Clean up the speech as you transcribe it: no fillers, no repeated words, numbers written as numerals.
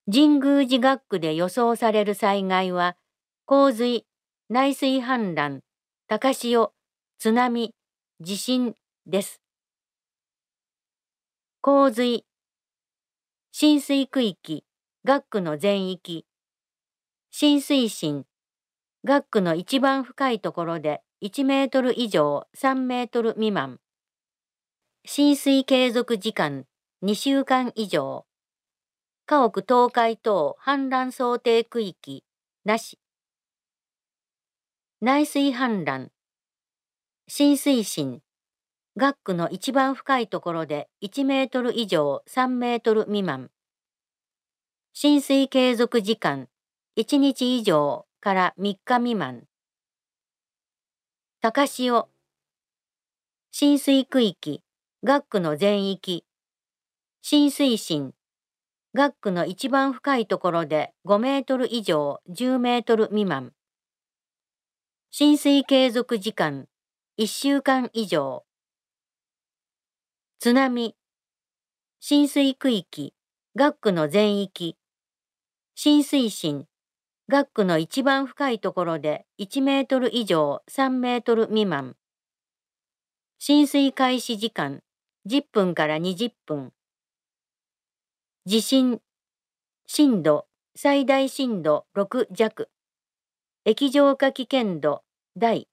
神宮寺学区で予想される災害は、洪水、内水氾濫、高潮、津波、地震です。洪水、浸水区域、学区の全域。浸水深、学区の一番深いところで1メートル以上3メートル未満。浸水継続時間2週間以上。家屋倒壊等氾濫想定区域なし。内水氾濫、浸水深、学区の一番深いところで1メートル以上3メートル未満。浸水継続時間1日以上から3日未満。高潮、浸水区域、学区の全域。浸水深、学区の一番深いところで5メートル以上10メートル未満。浸水継続時間1週間以上。津波、浸水区域、学区の全域。浸水深、学区の一番深いところで1メートル以上3メートル未満。浸水開始時間10分から20分。地震、震度、最大震度6弱。液状化危険度、第